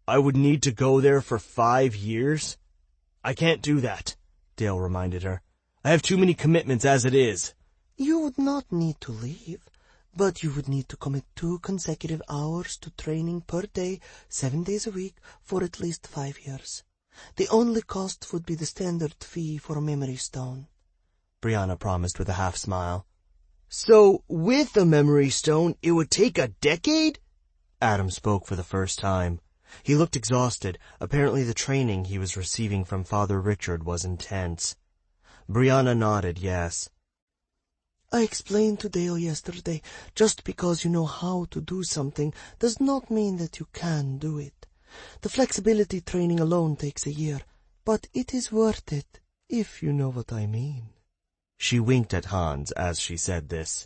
I would need to go there for 5 years? I can't do that, Dale reminded her. I have too many commitments as it is. You would not need to leave, but you would need to commit 2 consecutive hours to training per day, 7 days a week, for at least 5 years. The only cost would be the standard fee for a memory stone, Brianna promised with a half-smile. So, with a memory stone, it would take a decade? Adam spoke for the first time. He looked exhausted. Apparently the training he was receiving from Father Richard was intense. Brianna nodded yes. I explained to Dale yesterday, just because you know how to do something does not mean that you can do it. The flexibility training alone takes a year, but it is worth it, if you know what I mean. She winked at Hans as she said this.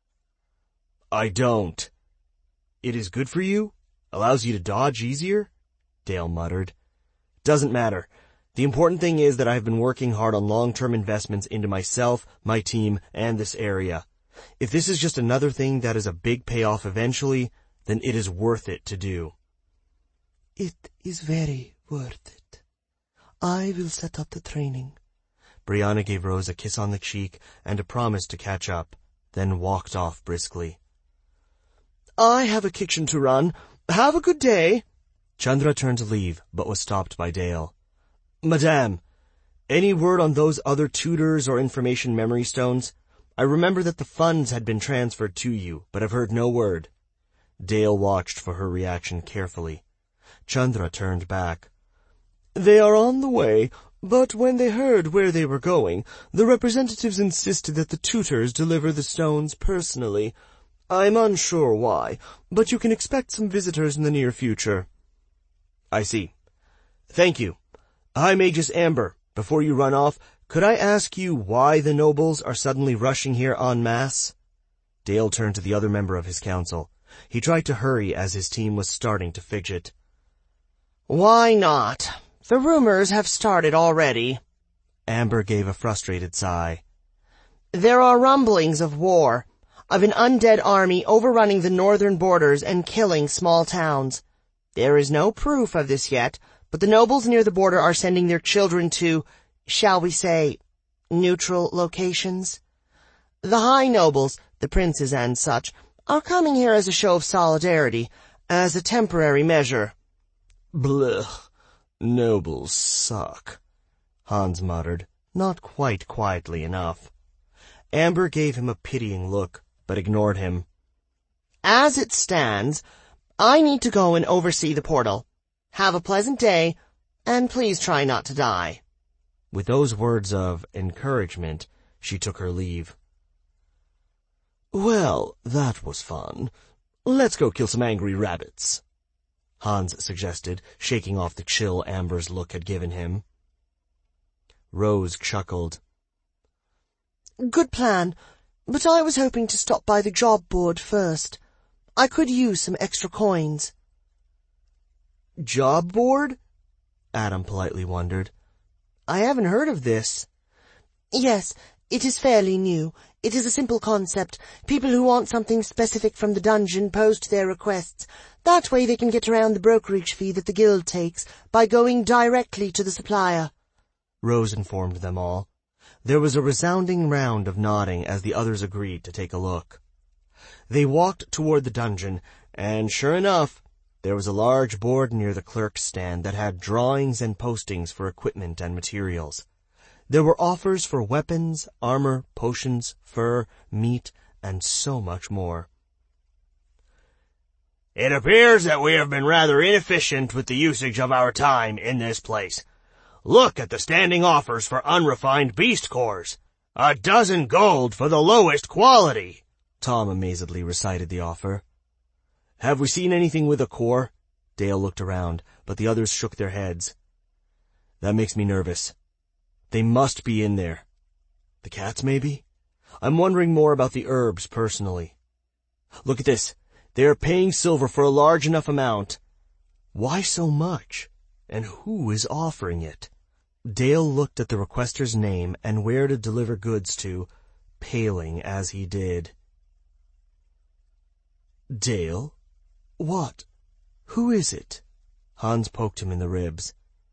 I don't. It is good for you? Allows you to dodge easier? Dale muttered. Doesn't matter. The important thing is that I have been working hard on long-term investments into myself, my team, and this area. If this is just another thing that is a big payoff eventually, then it is worth it to do. It is very worth it. I will set up the training. Brianna gave Rose a kiss on the cheek and a promise to catch up, then walked off briskly. I have a kitchen to run. Have a good day. Chandra turned to leave, but was stopped by Dale. Madame, any word on those other tutors or information memory stones? I remember that the funds had been transferred to you, but I've heard no word. Dale watched for her reaction carefully. Chandra turned back. They are on the way, but when they heard where they were going, the representatives insisted that the tutors deliver the stones personally. I'm unsure why, but you can expect some visitors in the near future. I see. Thank you. High Magus Amber, before you run off, could I ask you why the nobles are suddenly rushing here en masse? Dale turned to the other member of his council. He tried to hurry as his team was starting to fidget. Why not? The rumors have started already. Amber gave a frustrated sigh. There are rumblings of war, of an undead army overrunning the northern borders and killing small towns. There is no proof of this yet, but the nobles near the border are sending their children to, shall we say, neutral locations. The high nobles, the princes and such, are coming here as a show of solidarity, as a temporary measure. Blech. Nobles suck, Hans muttered, not quite quietly enough. Amber gave him a pitying look, but ignored him. As it stands, I need to go and oversee the portal. Have a pleasant day, and please try not to die. With those words of encouragement, she took her leave. Well, that was fun. Let's go kill some angry rabbits, Hans suggested, shaking off the chill Amber's look had given him. Rose chuckled. Good plan, but I was hoping to stop by the job board first. I could use some extra coins. Job board? Adam politely wondered. I haven't heard of this. Yes, it is fairly new. It is a simple concept. People who want something specific from the dungeon post their requests. That way they can get around the brokerage fee that the guild takes by going directly to the supplier. Rose informed them all. There was a resounding round of nodding as the others agreed to take a look. They walked toward the dungeon, and sure enough, there was a large board near the clerk's stand that had drawings and postings for equipment and materials. There were offers for weapons, armor, potions, fur, meat, and so much more. It appears that we have been rather inefficient with the usage of our time in this place. Look at the standing offers for unrefined beast cores. 12 gold for the lowest quality. Tom amazedly recited the offer. Have we seen anything with a core? Dale looked around, but the others shook their heads. That makes me nervous. They must be in there. The cats, maybe? I'm wondering more about the herbs, personally. Look at this. They are paying silver for a large enough amount. Why so much? And who is offering it? Dale looked at the requester's name and where to deliver goods to, paling as he did. Dale? What? Who is it? Hans poked him in the ribs.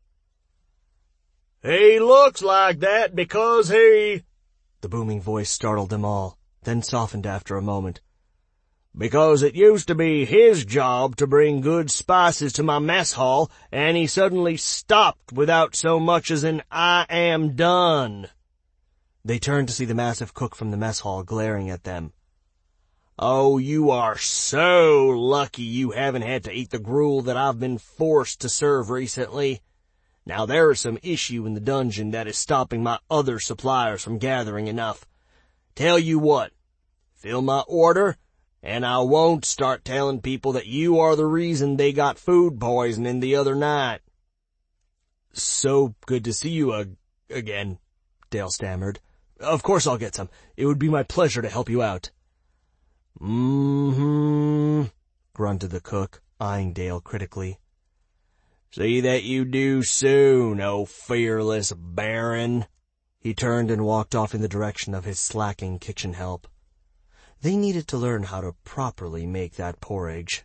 He looks like that because he... The booming voice startled them all, then softened after a moment. Because it used to be his job to bring good spices to my mess hall, and he suddenly stopped without so much as an "I am done." They turned to see the massive cook from the mess hall glaring at them. Oh, you are so lucky you haven't had to eat the gruel that I've been forced to serve recently. Now there is some issue in the dungeon that is stopping my other suppliers from gathering enough. Tell you what, fill my order, and I won't start telling people that you are the reason they got food poisoning the other night. So good to see you again, Dale stammered. Of course I'll get some. It would be my pleasure to help you out. Mm-hmm, grunted the cook, eyeing Dale critically. See that you do soon, oh fearless baron. He turned and walked off in the direction of his slacking kitchen help. They needed to learn how to properly make that porridge.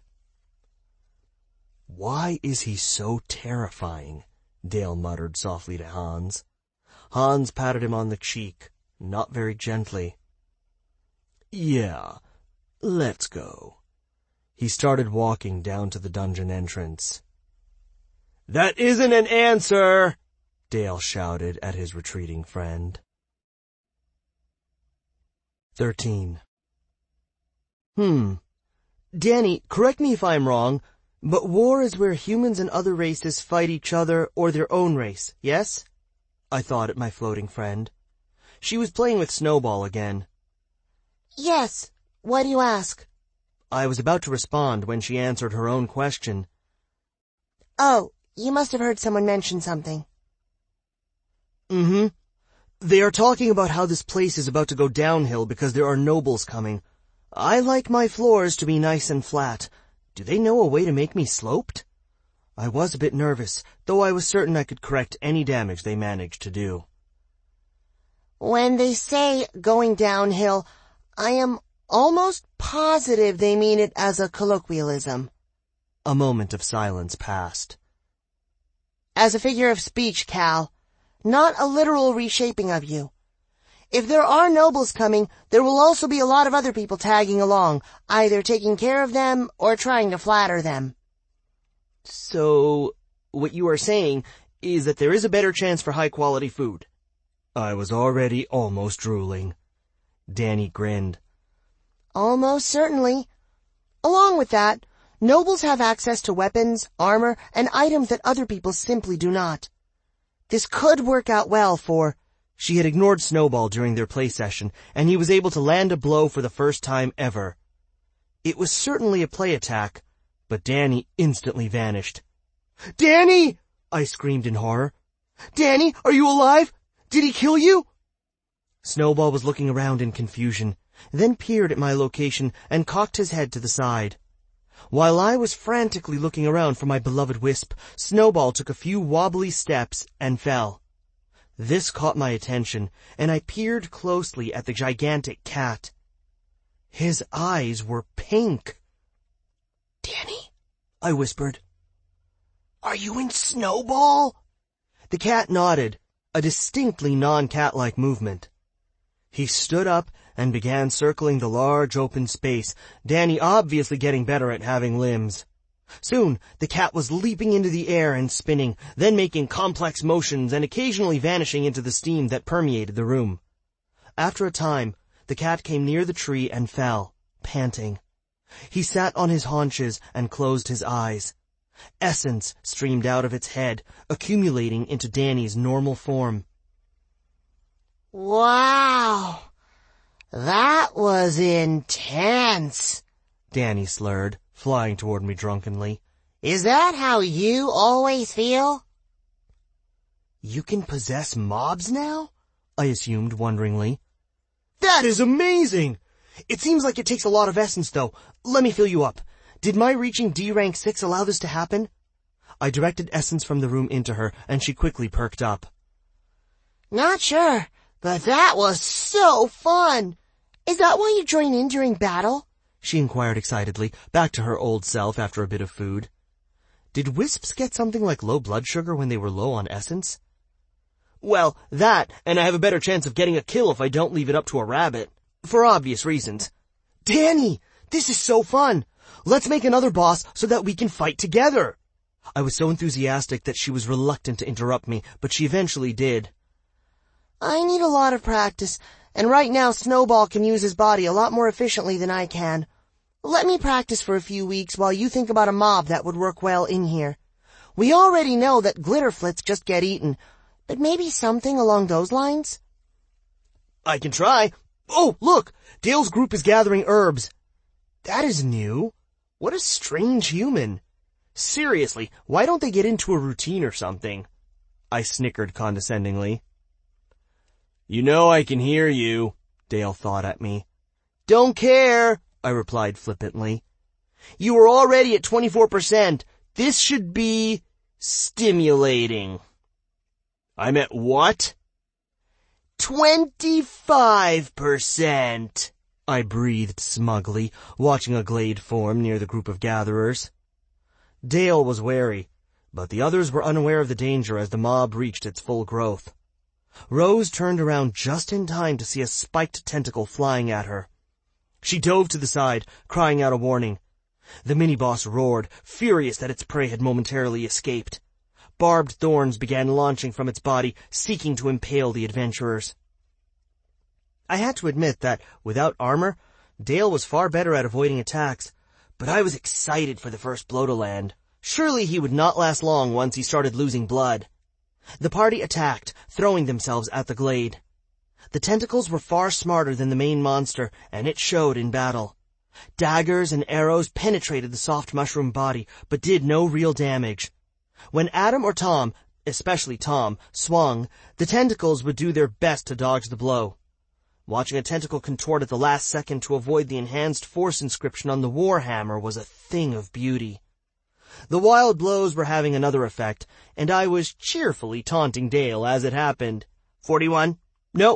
Why is he so terrifying? Dale muttered softly to Hans. Hans patted him on the cheek, not very gently. Yeah, let's go. He started walking down to the dungeon entrance. That isn't an answer, Dale shouted at his retreating friend. 13. Danny, correct me if I'm wrong, but war is where humans and other races fight each other or their own race, yes? I thought at my floating friend. She was playing with Snowball again. Yes. Why do you ask? I was about to respond when she answered her own question. Oh, you must have heard someone mention something. Mm-hmm. They are talking about how this place is about to go downhill because there are nobles coming. I like my floors to be nice and flat. Do they know a way to make me sloped? I was a bit nervous, though I was certain I could correct any damage they managed to do. When they say going downhill, I am almost positive they mean it as a colloquialism. A moment of silence passed. As a figure of speech, Cal, not a literal reshaping of you. If there are nobles coming, there will also be a lot of other people tagging along, either taking care of them or trying to flatter them. So, what you are saying is that there is a better chance for high-quality food. I was already almost drooling. Danny grinned. Almost certainly. Along with that, nobles have access to weapons, armor, and items that other people simply do not. This could work out well for... She had ignored Snowball during their play session, and he was able to land a blow for the first time ever. It was certainly a play attack, but Danny instantly vanished. "Danny!" I screamed in horror. "Danny, are you alive? Did he kill you?" Snowball was looking around in confusion, then peered at my location and cocked his head to the side. While I was frantically looking around for my beloved Wisp, Snowball took a few wobbly steps and fell. This caught my attention, and I peered closely at the gigantic cat. His eyes were pink. "Danny," I whispered. "Are you in Snowball?" The cat nodded, a distinctly non-cat-like movement. He stood up and began circling the large open space, Danny obviously getting better at having limbs. Soon, the cat was leaping into the air and spinning, then making complex motions and occasionally vanishing into the steam that permeated the room. After a time, the cat came near the tree and fell, panting. He sat on his haunches and closed his eyes. Essence streamed out of its head, accumulating into Danny's normal form. Wow! That was intense, Danny slurred, flying toward me drunkenly. Is that how you always feel? You can possess mobs now? I assumed wonderingly. That is amazing! It seems like it takes a lot of essence, though. Let me fill you up. Did my reaching D rank 6 allow this to happen? I directed essence from the room into her, and she quickly perked up. Not sure, but that was so fun! Is that why you join in during battle? She inquired excitedly, back to her old self after a bit of food. Did wisps get something like low blood sugar when they were low on essence? Well, that, and I have a better chance of getting a kill if I don't leave it up to a rabbit. For obvious reasons. Danny, this is so fun! Let's make another boss so that we can fight together! I was so enthusiastic that she was reluctant to interrupt me, but she eventually did. I need a lot of practice, and right now Snowball can use his body a lot more efficiently than I can. Let me practice for a few weeks while you think about a mob that would work well in here. We already know that glitterflits just get eaten, but maybe something along those lines? I can try. Oh, look! Dale's group is gathering herbs. That is new. What a strange human. Seriously, why don't they get into a routine or something? I snickered condescendingly. You know I can hear you, Dale thought at me. Don't care, I replied flippantly. You were already at 24%. This should be stimulating. I'm at what? 25%, I breathed smugly, watching a glade form near the group of gatherers. Dale was wary, but the others were unaware of the danger as the mob reached its full growth. Rose turned around just in time to see a spiked tentacle flying at her. She dove to the side, crying out a warning. The mini-boss roared, furious that its prey had momentarily escaped. Barbed thorns began launching from its body, seeking to impale the adventurers. I had to admit that, without armor, Dale was far better at avoiding attacks, but I was excited for the first blow to land. Surely he would not last long once he started losing blood. The party attacked, throwing themselves at the glade. The tentacles were far smarter than the main monster, and it showed in battle. Daggers and arrows penetrated the soft mushroom body, but did no real damage. When Adam or Tom, especially Tom, swung, the tentacles would do their best to dodge the blow. Watching a tentacle contort at the last second to avoid the enhanced force inscription on the warhammer was a thing of beauty. The wild blows were having another effect, and I was cheerfully taunting Dale as it happened. 41. No,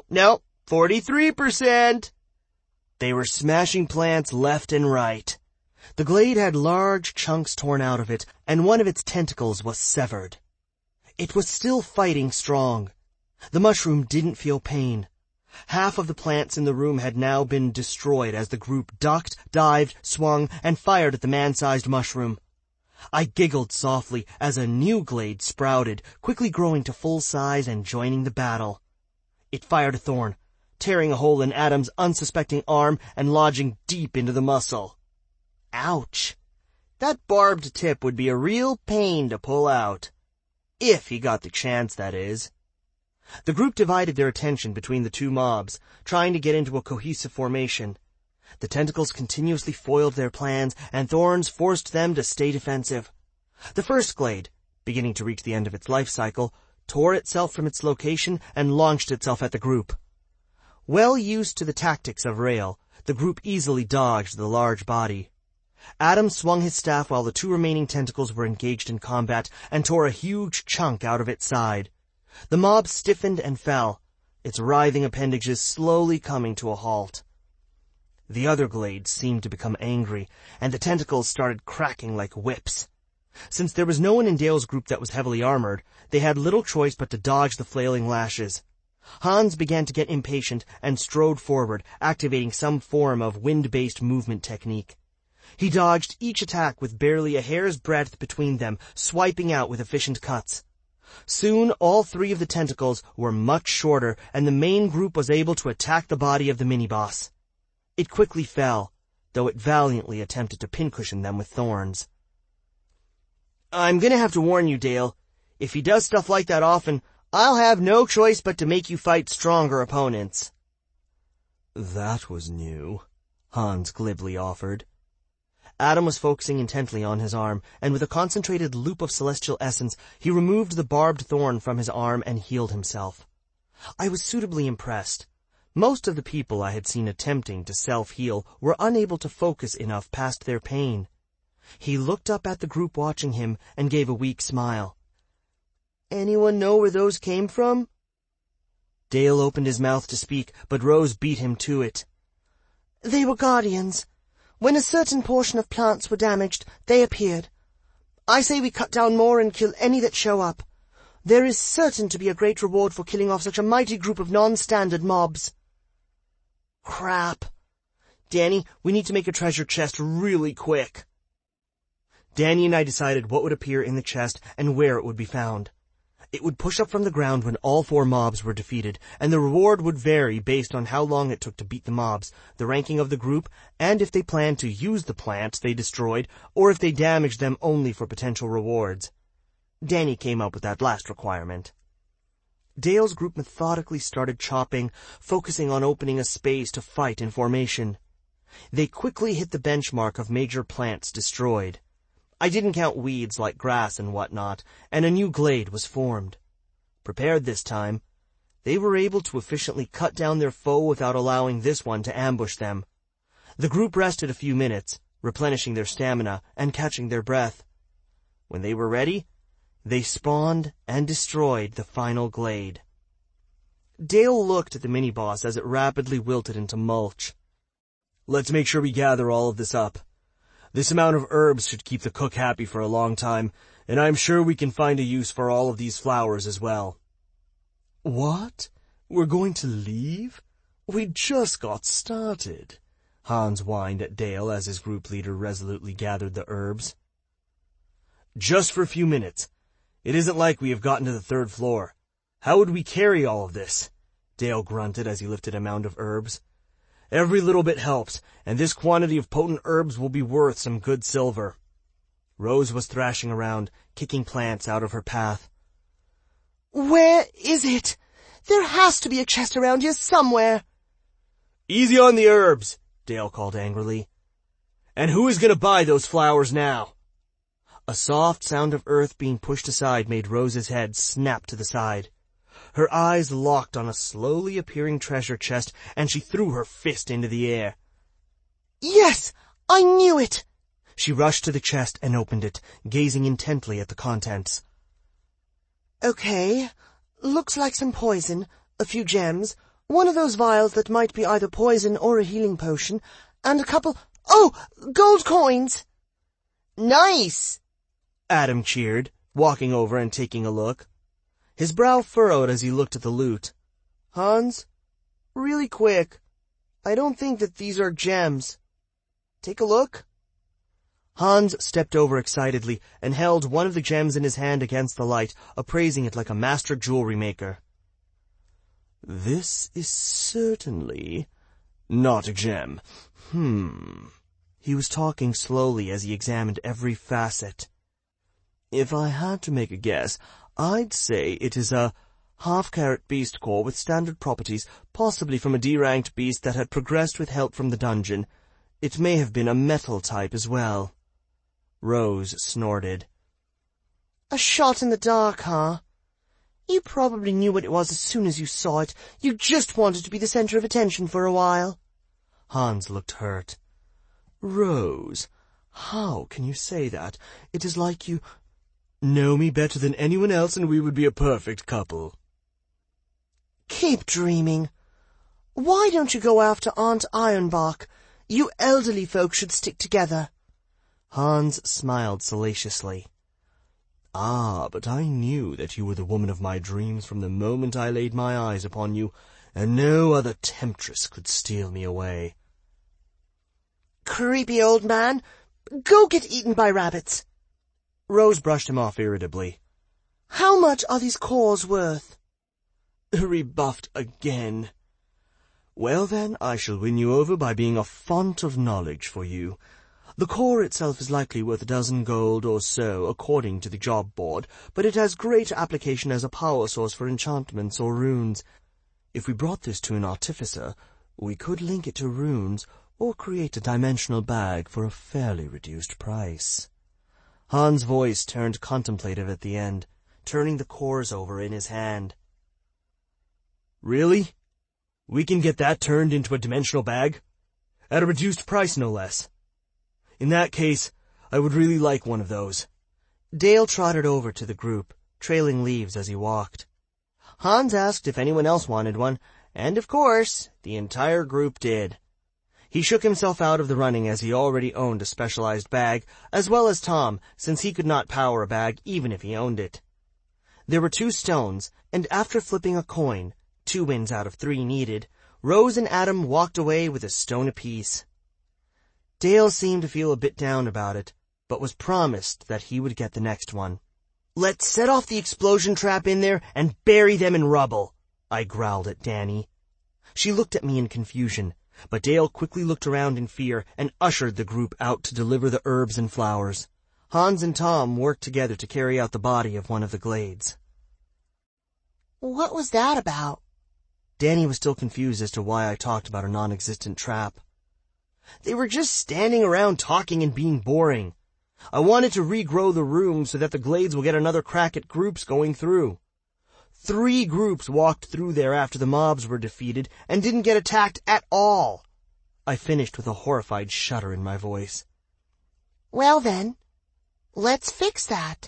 43%. They were smashing plants left and right. The glade had large chunks torn out of it, and one of its tentacles was severed. It was still fighting strong. The mushroom didn't feel pain. Half of the plants in the room had now been destroyed as the group ducked, dived, swung, and fired at the man-sized mushroom. I giggled softly as a new glade sprouted, quickly growing to full size and joining the battle. It fired a thorn, tearing a hole in Adam's unsuspecting arm and lodging deep into the muscle. Ouch! That barbed tip would be a real pain to pull out. If he got the chance, that is. The group divided their attention between the two mobs, trying to get into a cohesive formation. The tentacles continuously foiled their plans, and thorns forced them to stay defensive. The first glade, beginning to reach the end of its life cycle, tore itself from its location and launched itself at the group. Well used to the tactics of Rail, the group easily dodged the large body. Adam swung his staff while the two remaining tentacles were engaged in combat and tore a huge chunk out of its side. The mob stiffened and fell, its writhing appendages slowly coming to a halt. The other glades seemed to become angry, and the tentacles started cracking like whips. Since there was no one in Dale's group that was heavily armored, they had little choice but to dodge the flailing lashes. Hans began to get impatient and strode forward, activating some form of wind-based movement technique. He dodged each attack with barely a hair's breadth between them, swiping out with efficient cuts. Soon all three of the tentacles were much shorter, and the main group was able to attack the body of the mini-boss. It quickly fell, though it valiantly attempted to pincushion them with thorns. I'm gonna have to warn you, Dale. If he does stuff like that often, I'll have no choice but to make you fight stronger opponents. That was new, Hans glibly offered. Adam was focusing intently on his arm, and with a concentrated loop of celestial essence, he removed the barbed thorn from his arm and healed himself. I was suitably impressed. Most of the people I had seen attempting to self-heal were unable to focus enough past their pain. He looked up at the group watching him and gave a weak smile. Anyone know where those came from? Dale opened his mouth to speak, but Rose beat him to it. They were guardians. When a certain portion of plants were damaged, they appeared. I say we cut down more and kill any that show up. There is certain to be a great reward for killing off such a mighty group of non-standard mobs. Crap. Danny, we need to make a treasure chest really quick. Danny and I decided what would appear in the chest and where it would be found. It would push up from the ground when all 4 mobs were defeated, and the reward would vary based on how long it took to beat the mobs, the ranking of the group, and if they planned to use the plants they destroyed, or if they damaged them only for potential rewards. Danny came up with that last requirement. Dale's group methodically started chopping, focusing on opening a space to fight in formation. They quickly hit the benchmark of major plants destroyed. I didn't count weeds like grass and whatnot, and a new glade was formed. Prepared this time, they were able to efficiently cut down their foe without allowing this one to ambush them. The group rested a few minutes, replenishing their stamina and catching their breath. When they were ready, they spawned and destroyed the final glade. Dale looked at the mini-boss as it rapidly wilted into mulch. Let's make sure we gather all of this up. This amount of herbs should keep the cook happy for a long time, and I'm sure we can find a use for all of these flowers as well. What? We're going to leave? We just got started. Hans whined at Dale as his group leader resolutely gathered the herbs. Just for a few minutes. It isn't like we have gotten to the 3rd floor. How would we carry all of this? Dale grunted as he lifted a mound of herbs. Every little bit helps, and this quantity of potent herbs will be worth some good silver. Rose was thrashing around, kicking plants out of her path. Where is it? There has to be a chest around here somewhere. Easy on the herbs, Dale called angrily. And who is going to buy those flowers now? A soft sound of earth being pushed aside made Rose's head snap to the side. Her eyes locked on a slowly appearing treasure chest, and she threw her fist into the air. Yes, I knew it! She rushed to the chest and opened it, gazing intently at the contents. Okay, looks like some poison, a few gems, one of those vials that might be either poison or a healing potion, and a couple... Oh, gold coins! Nice! Adam cheered, walking over and taking a look. His brow furrowed as he looked at the loot. Hans, really quick, I don't think that these are gems. Take a look. Hans stepped over excitedly and held one of the gems in his hand against the light, appraising it like a master jewelry maker. This is certainly not a gem. He was talking slowly as he examined every facet. If I had to make a guess, I'd say it is a half-carat beast core with standard properties, possibly from a D-ranked beast that had progressed with help from the dungeon. It may have been a metal type as well. Rose snorted. A shot in the dark, huh? You probably knew what it was as soon as you saw it. You just wanted to be the center of attention for a while. Hans looked hurt. Rose, how can you say that? It is like you know me better than anyone else, and we would be a perfect couple. Keep dreaming. Why don't you go after Aunt Ironbark? You elderly folk should stick together. Hans smiled salaciously. Ah, but I knew that you were the woman of my dreams from the moment I laid my eyes upon you, and no other temptress could steal me away. Creepy old man. Go get eaten by rabbits. Rose brushed him off irritably. How much are these cores worth? Rebuffed again. Well then, I shall win you over by being a font of knowledge for you. The core itself is likely worth 12 gold or so, according to the job board, but it has great application as a power source for enchantments or runes. If we brought this to an artificer, we could link it to runes, or create a dimensional bag for a fairly reduced price. Hans' voice turned contemplative at the end, turning the cores over in his hand. Really? We can get that turned into a dimensional bag? At a reduced price, no less. In that case, I would really like one of those. Dale trotted over to the group, trailing leaves as he walked. Hans asked if anyone else wanted one, and of course, the entire group did. He shook himself out of the running as he already owned a specialized bag, as well as Tom, since he could not power a bag even if he owned it. There were 2 stones, and after flipping a coin, 2 wins out of 3 needed, Rose and Adam walked away with a stone apiece. Dale seemed to feel a bit down about it, but was promised that he would get the next one. "Let's set off the explosion trap in there and bury them in rubble," I growled at Danny. She looked at me in confusion, but Dale quickly looked around in fear and ushered the group out to deliver the herbs and flowers. Hans and Tom worked together to carry out the body of one of the Glades. "What was that about?" Danny was still confused as to why I talked about a non-existent trap. "They were just standing around talking and being boring. I wanted to regrow the room so that the Glades will get another crack at groups going through. 3 groups walked through there after the mobs were defeated and didn't get attacked at all." I finished with a horrified shudder in my voice. "Well then, let's fix that."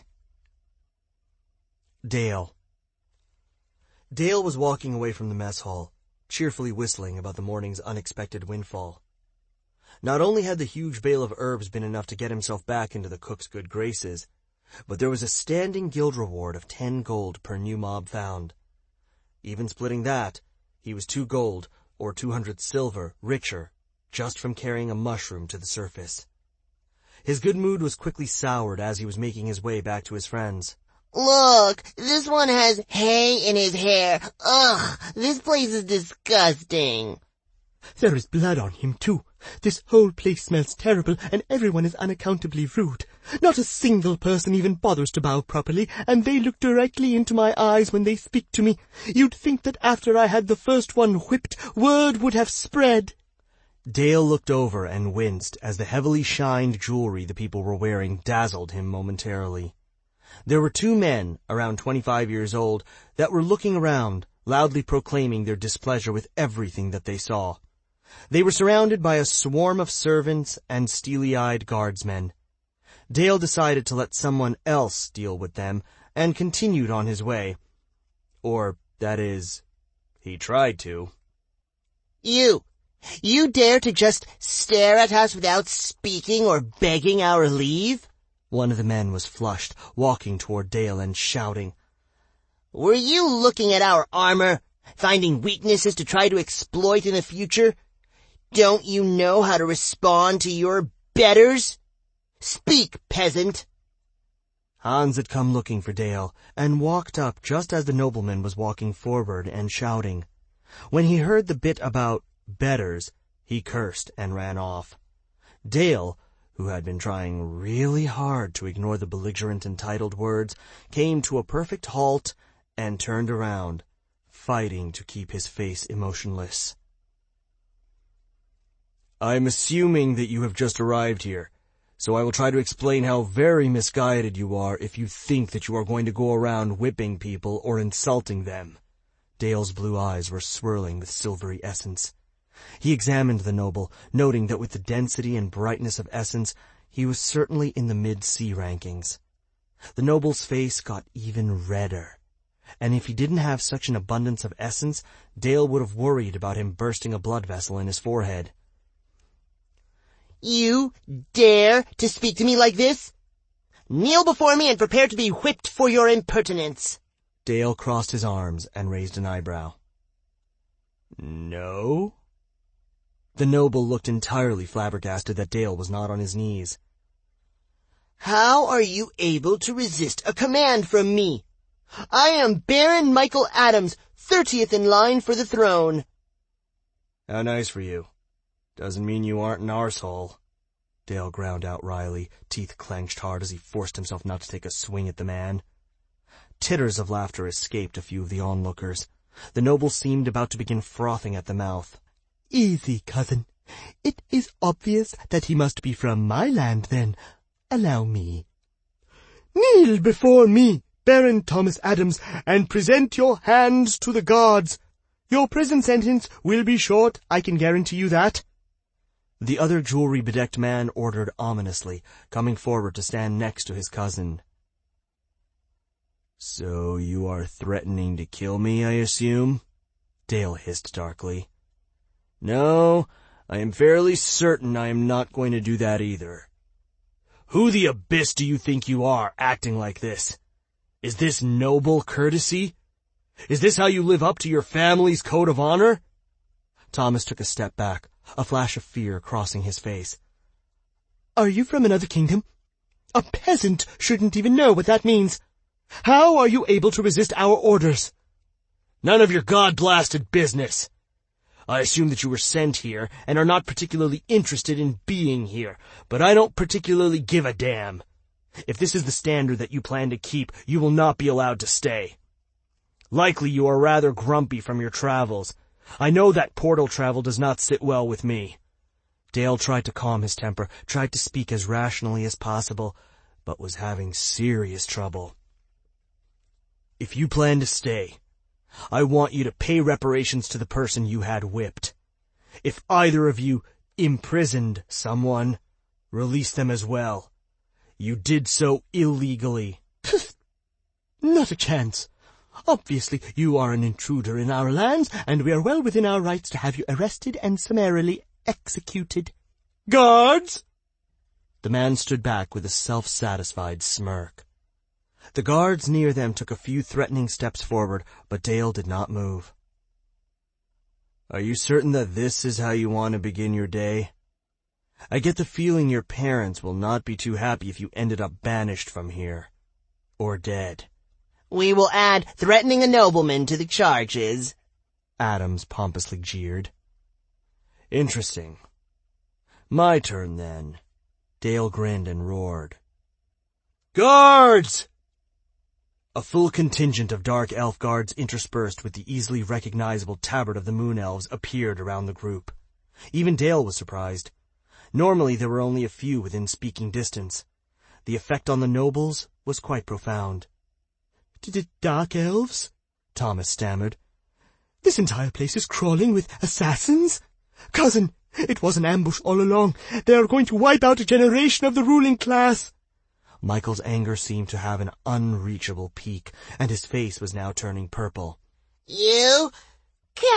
Dale. Dale was walking away from the mess hall, cheerfully whistling about the morning's unexpected windfall. Not only had the huge bale of herbs been enough to get himself back into the cook's good graces, but there was a standing guild reward of 10 gold per new mob found. Even splitting that, he was 2 gold, or 200 silver, richer, just from carrying a mushroom to the surface. His good mood was quickly soured as he was making his way back to his friends. "Look, this one has hay in his hair. Ugh, this place is disgusting." "There is blood on him, too. This whole place smells terrible, and everyone is unaccountably rude. Not a single person even bothers to bow properly, and they look directly into my eyes when they speak to me. You'd think that after I had the first one whipped, word would have spread." Dale looked over and winced as the heavily shined jewelry the people were wearing dazzled him momentarily. There were 2 men, around 25 years old, that were looking around, loudly proclaiming their displeasure with everything that they saw. They were surrounded by a swarm of servants and steely-eyed guardsmen. Dale decided to let someone else deal with them and continued on his way. Or, that is, he tried to. You dare to just stare at us without speaking or begging our leave?" One of the men was flushed, walking toward Dale and shouting. "Were you looking at our armor, finding weaknesses to try to exploit in the future? Don't you know how to respond to your betters? Speak, peasant." Hans had come looking for Dale, and walked up just as the nobleman was walking forward and shouting. When he heard the bit about betters, he cursed and ran off. Dale, who had been trying really hard to ignore the belligerent entitled words, came to a perfect halt and turned around, fighting to keep his face emotionless. "I'm assuming that you have just arrived here, so I will try to explain how very misguided you are if you think that you are going to go around whipping people or insulting them." Dale's blue eyes were swirling with silvery essence. He examined the noble, noting that with the density and brightness of essence, he was certainly in the mid-C rankings. The noble's face got even redder, and if he didn't have such an abundance of essence, Dale would have worried about him bursting a blood vessel in his forehead. "You dare to speak to me like this? Kneel before me and prepare to be whipped for your impertinence." Dale crossed his arms and raised an eyebrow. "No?" The noble looked entirely flabbergasted that Dale was not on his knees. "How are you able to resist a command from me? I am Baron Michael Adams, 30th in line for the throne." "How nice for you. Doesn't mean you aren't an arsehole," Dale ground out wryly, teeth clenched hard as he forced himself not to take a swing at the man. Titters of laughter escaped a few of the onlookers. The noble seemed about to begin frothing at the mouth. "Easy, cousin. It is obvious that he must be from my land, then. Allow me." "Kneel before me, Baron Thomas Adams, and present your hands to the gods. Your prison sentence will be short, I can guarantee you that." The other jewelry-bedecked man ordered ominously, coming forward to stand next to his cousin. "So you are threatening to kill me, I assume?" Dale hissed darkly. "No, I am fairly certain I am not going to do that either. Who the abyss do you think you are, acting like this? Is this noble courtesy? Is this how you live up to your family's code of honor? Thomas took a step back, a flash of fear crossing his face. Are you from another kingdom? A peasant shouldn't even know what that means. How are you able to resist our orders? None of your god-blasted business. I assume that you were sent here and are not particularly interested in being here, but I don't particularly give a damn. If this is the standard that you plan to keep, you will not be allowed to stay. Likely you are rather grumpy from your travels. I know that portal travel does not sit well with me. Dale tried to calm his temper, tried to speak as rationally as possible, but was having serious trouble. If you plan to stay, I want you to pay reparations to the person you had whipped. If either of you imprisoned someone, release them as well. You did so illegally. Not a chance. Obviously, you are an intruder in our lands, and we are well within our rights to have you arrested and summarily executed. Guards! The man stood back with a self-satisfied smirk. The guards near them took a few threatening steps forward, but Dale did not move. Are you certain that this is how you want to begin your day? I get the feeling your parents will not be too happy if you ended up banished from here. Or dead. We will add threatening a nobleman to the charges, Adams pompously jeered. Interesting. My turn, then. Dale grinned and roared. Guards! A full contingent of dark elf guards interspersed with the easily recognizable tabard of the Moon Elves appeared around the group. Even Dale was surprised. Normally there were only a few within speaking distance. The effect on the nobles was quite profound. Dark elves? Thomas stammered. This entire place is crawling with assassins? Cousin, it was an ambush all along. They are going to wipe out a generation of the ruling class. Michael's anger seemed to have an unreachable peak, and his face was now turning purple. You coward!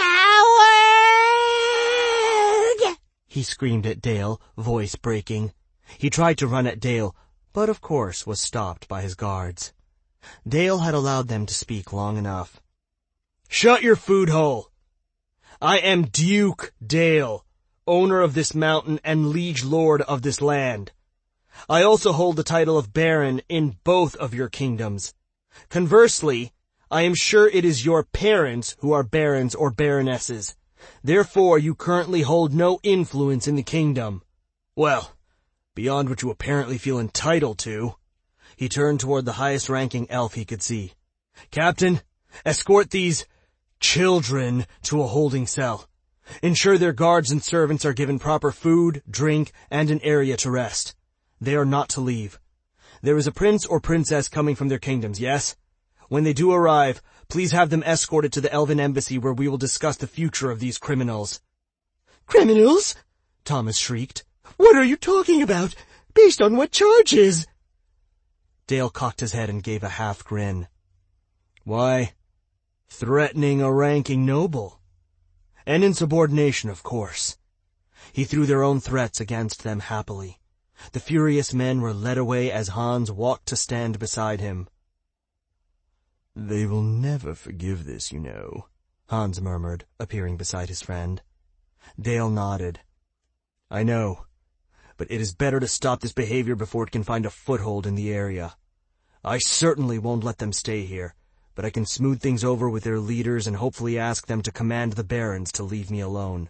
He screamed at Dale, voice breaking. He tried to run at Dale, but of course was stopped by his guards. Dale had allowed them to speak long enough. Shut your food hole! I am Duke Dale, owner of this mountain and liege lord of this land. I also hold the title of Baron in both of your kingdoms. Conversely, I am sure it is your parents who are barons or baronesses. Therefore, you currently hold no influence in the kingdom. Well, beyond what you apparently feel entitled to. He turned toward the highest-ranking elf he could see. Captain, escort these children to a holding cell. Ensure their guards and servants are given proper food, drink, and an area to rest. They are not to leave. There is a prince or princess coming from their kingdoms, yes? When they do arrive, please have them escorted to the Elven Embassy where we will discuss the future of these criminals. Criminals? Thomas shrieked. What are you talking about? Based on what charges? Dale cocked his head and gave a half grin. Why, threatening a ranking noble. And insubordination, of course. He threw their own threats against them happily. The furious men were led away as Hans walked to stand beside him. They will never forgive this, you know, Hans murmured, appearing beside his friend. Dale nodded. I know, but it is better to stop this behavior before it can find a foothold in the area. I certainly won't let them stay here, but I can smooth things over with their leaders and hopefully ask them to command the barons to leave me alone.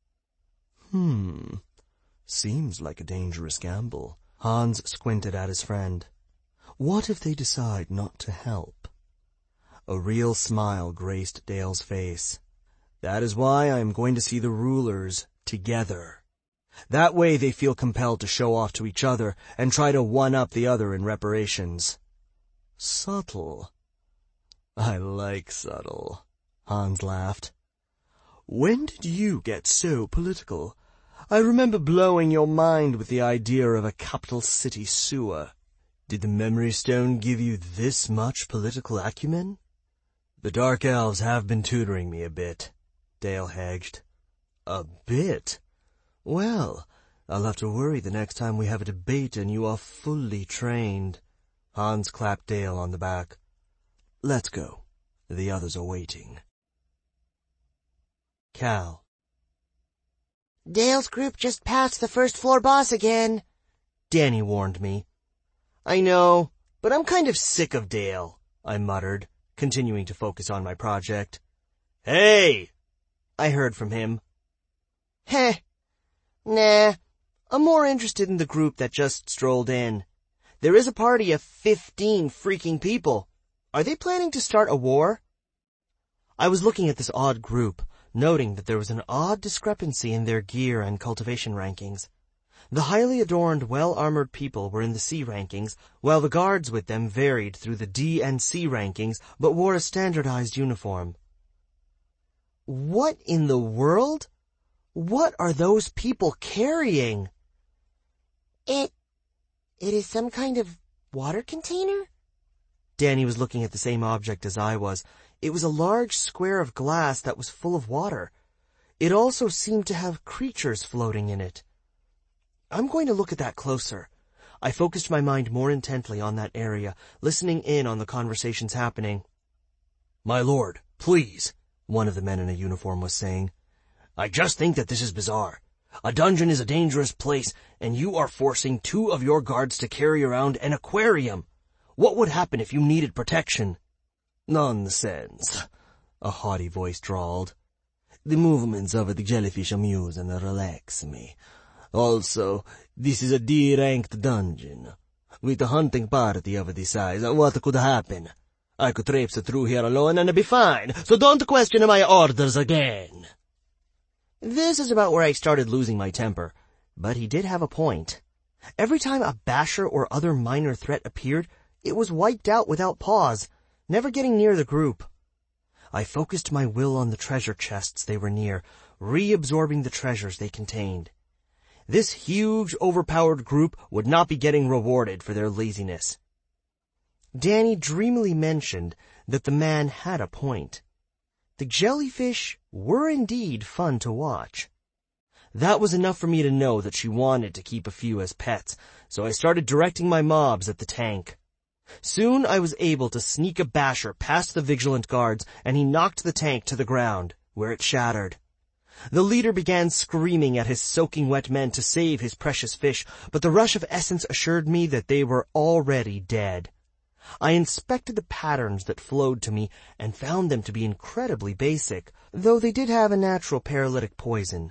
Seems like a dangerous gamble. Hans squinted at his friend. What if they decide not to help? A real smile graced Dale's face. That is why I am going to see the rulers together. That way they feel compelled to show off to each other and try to one-up the other in reparations. Subtle. I like subtle. Hans laughed. When did you get so political? I remember blowing your mind with the idea of a capital city sewer. Did the Memory Stone give you this much political acumen? The Dark Elves have been tutoring me a bit, Dale hedged. A bit? Well, I'll have to worry the next time we have a debate and you are fully trained. Hans clapped Dale on the back. Let's go. The others are waiting. Cal. Dale's group just passed the first floor boss again, Danny warned me. I know, but I'm kind of sick of Dale, I muttered, continuing to focus on my project. Hey! I heard from him. Heh. Nah, I'm more interested in the group that just strolled in. There is a party of 15 freaking people. Are they planning to start a war? I was looking at this odd group, noting that there was an odd discrepancy in their gear and cultivation rankings. The highly adorned, well-armored people were in the C rankings, while the guards with them varied through the D and C rankings, but wore a standardized uniform. What in the world? What are those people carrying? It is some kind of water container? Danny was looking at the same object as I was. It was a large square of glass that was full of water. It also seemed to have creatures floating in it. I'm going to look at that closer. I focused my mind more intently on that area, listening in on the conversations happening. My lord, please, one of the men in a uniform was saying. I just think that this is bizarre. A dungeon is a dangerous place, and you are forcing 2 of your guards to carry around an aquarium. What would happen if you needed protection? Nonsense, a haughty voice drawled. The movements of the jellyfish amuse and relax me. Also, this is a D-ranked dungeon. With a hunting party of this size, what could happen? I could traipse through here alone and be fine, so don't question my orders again. This is about where I started losing my temper, but he did have a point. Every time a basher or other minor threat appeared, it was wiped out without pause, never getting near the group. I focused my will on the treasure chests they were near, reabsorbing the treasures they contained. This huge, overpowered group would not be getting rewarded for their laziness. Danny dreamily mentioned that the man had a point. The jellyfish were indeed fun to watch. That was enough for me to know that she wanted to keep a few as pets, so I started directing my mobs at the tank. Soon I was able to sneak a basher past the vigilant guards, and he knocked the tank to the ground, where it shattered. The leader began screaming at his soaking wet men to save his precious fish, but the rush of essence assured me that they were already dead. I inspected the patterns that flowed to me and found them to be incredibly basic, though they did have a natural paralytic poison.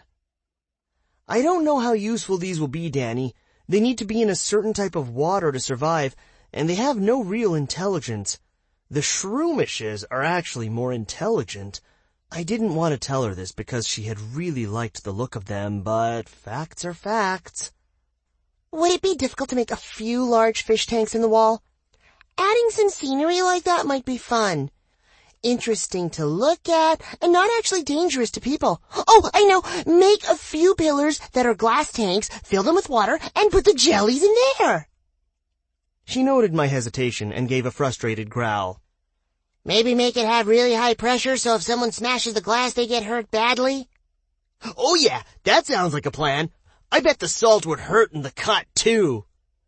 I don't know how useful these will be, Danny. They need to be in a certain type of water to survive, and they have no real intelligence. The shroomishes are actually more intelligent. I didn't want to tell her this because she had really liked the look of them, but facts are facts. Would it be difficult to make a few large fish tanks in the wall? Adding some scenery like that might be fun. Interesting to look at, and not actually dangerous to people. Oh, I know! Make a few pillars that are glass tanks, fill them with water, and put the jellies in there! She noted my hesitation and gave a frustrated growl. Maybe make it have really high pressure so if someone smashes the glass they get hurt badly? Oh yeah, that sounds like a plan. I bet the salt would hurt in the cut too.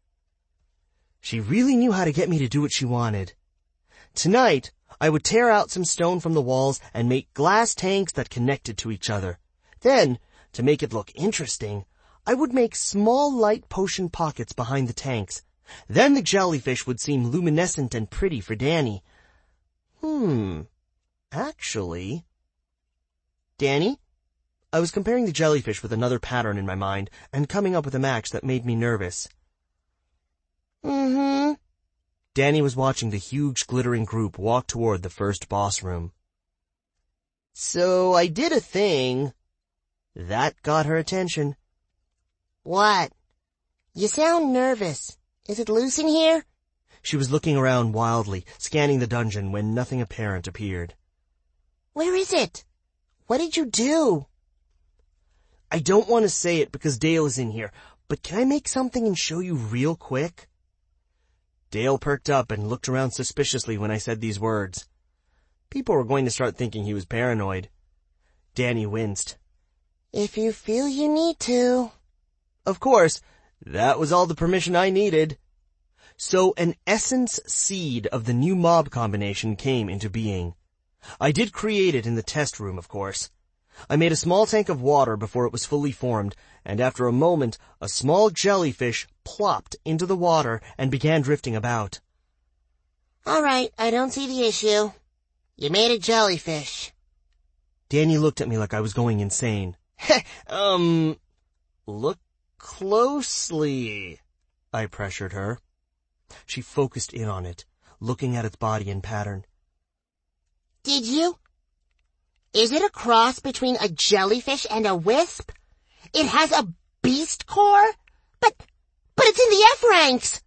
She really knew how to get me to do what she wanted. Tonight, I would tear out some stone from the walls and make glass tanks that connected to each other. Then, to make it look interesting, I would make small light potion pockets behind the tanks. Then the jellyfish would seem luminescent and pretty for Danny. Actually... Danny? I was comparing the jellyfish with another pattern in my mind and coming up with a match that made me nervous. Danny was watching the huge glittering group walk toward the first boss room. So I did a thing. That got her attention. What? You sound nervous. Is it loose in here? She was looking around wildly, scanning the dungeon when nothing apparent appeared. Where is it? What did you do? I don't want to say it because Dale is in here, but can I make something and show you real quick? Dale perked up and looked around suspiciously when I said these words. People were going to start thinking he was paranoid. Danny winced. If you feel you need to. Of course, that was all the permission I needed. So an essence seed of the new mob combination came into being. I did create it in the test room, of course. I made a small tank of water before it was fully formed, and after a moment, a small jellyfish plopped into the water and began drifting about. All right, I don't see the issue. You made a jellyfish. Danny looked at me like I was going insane. Look closely, I pressured her. She focused in on it, looking at its body and pattern. Did you? Is it a cross between a jellyfish and a wisp? It has a beast core? But it's in the F ranks!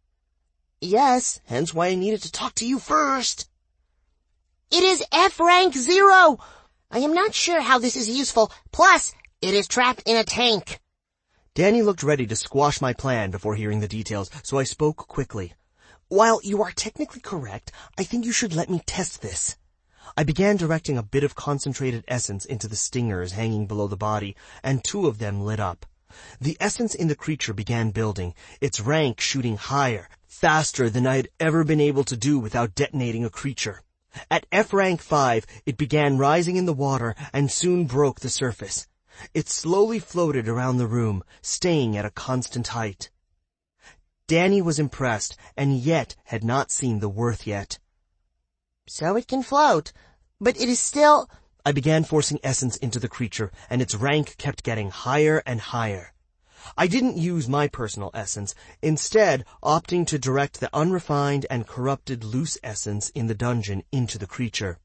Yes, hence why I needed to talk to you first. It is F rank 0! I am not sure how this is useful. Plus, it is trapped in a tank. Danny looked ready to squash my plan before hearing the details, so I spoke quickly. While you are technically correct, I think you should let me test this. I began directing a bit of concentrated essence into the stingers hanging below the body, and 2 of them lit up. The essence in the creature began building, its rank shooting higher, faster than I had ever been able to do without detonating a creature. At F rank 5, it began rising in the water and soon broke the surface. It slowly floated around the room, staying at a constant height. Danny was impressed, and yet had not seen the worth yet. So it can float, but it is still... I began forcing essence into the creature, and its rank kept getting higher and higher. I didn't use my personal essence, instead opting to direct the unrefined and corrupted loose essence in the dungeon into the creature.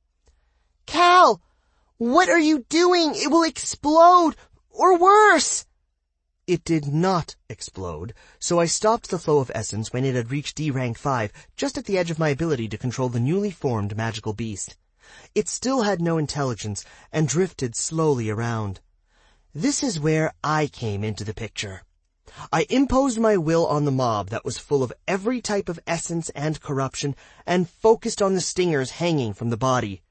Cal! What are you doing? It will explode! Or worse! It did not explode, so I stopped the flow of essence when it had reached D rank 5, just at the edge of my ability to control the newly formed magical beast. It still had no intelligence, and drifted slowly around. This is where I came into the picture. I imposed my will on the mob that was full of every type of essence and corruption, and focused on the stingers hanging from the body.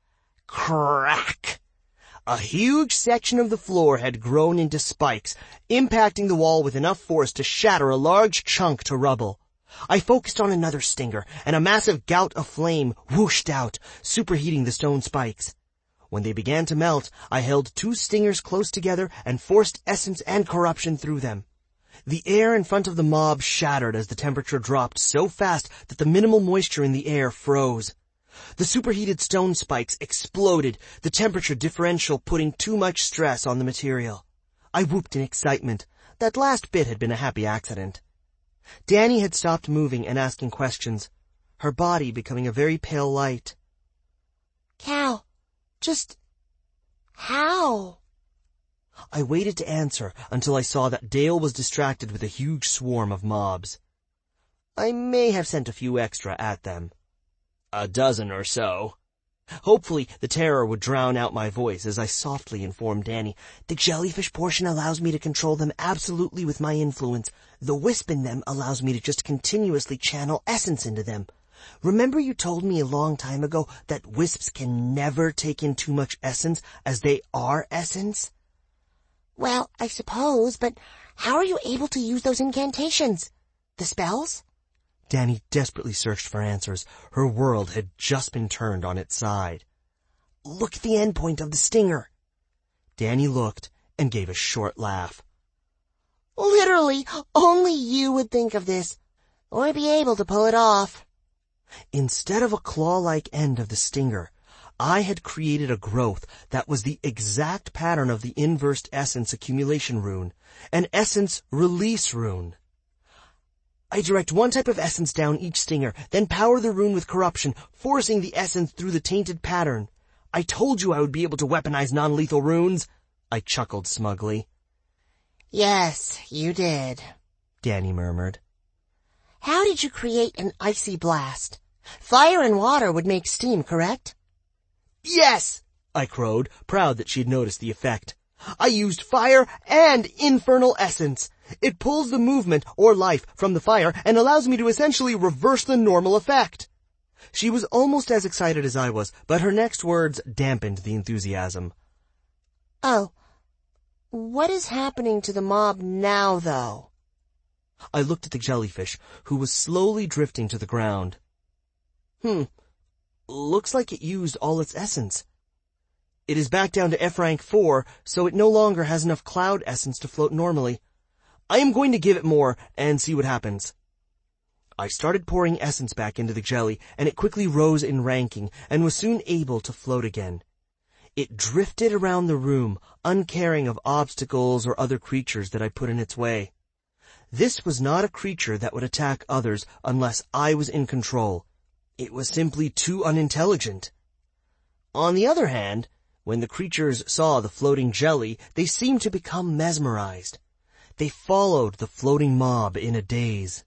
Crack! A huge section of the floor had grown into spikes, impacting the wall with enough force to shatter a large chunk to rubble. I focused on another stinger, and a massive gout of flame whooshed out, superheating the stone spikes. When they began to melt, I held 2 stingers close together and forced essence and corruption through them. The air in front of the mob shattered as the temperature dropped so fast that the minimal moisture in the air froze. The superheated stone spikes exploded, the temperature differential putting too much stress on the material. I whooped in excitement. That last bit had been a happy accident. Danny had stopped moving and asking questions, her body becoming a very pale light. Cal, just... how? I waited to answer until I saw that Dale was distracted with a huge swarm of mobs. I may have sent a few extra at them. A dozen or so. Hopefully the terror would drown out my voice as I softly informed Danny, the jellyfish portion allows me to control them absolutely with my influence. The wisp in them allows me to just continuously channel essence into them. Remember you told me a long time ago that wisps can never take in too much essence as they are essence? Well, I suppose, but how are you able to use those incantations? The spells? Danny desperately searched for answers. Her world had just been turned on its side. Look at the end point of the stinger. Danny looked and gave a short laugh. Literally, only you would think of this, or be able to pull it off. Instead of a claw-like end of the stinger, I had created a growth that was the exact pattern of the inversed essence accumulation rune, an essence release rune. I direct one type of essence down each stinger, then power the rune with corruption, forcing the essence through the tainted pattern. I told you I would be able to weaponize non-lethal runes. I chuckled smugly. Yes, you did, Danny murmured. How did you create an icy blast? Fire and water would make steam, correct? Yes, I crowed, proud that she'd noticed the effect. I used fire and infernal essence. It pulls the movement or life from the fire and allows me to essentially reverse the normal effect. She was almost as excited as I was, but her next words dampened the enthusiasm. Oh, What is happening to the mob now, though? I looked at the jellyfish, who was slowly drifting to the ground. Looks like it used all its essence. It is back down to F rank 4, so it no longer has enough cloud essence to float normally. I am going to give it more and see what happens. I started pouring essence back into the jelly, and it quickly rose in ranking and was soon able to float again. It drifted around the room, uncaring of obstacles or other creatures that I put in its way. This was not a creature that would attack others unless I was in control. It was simply too unintelligent. On the other hand, when the creatures saw the floating jelly, they seemed to become mesmerized. They followed the floating mob in a daze.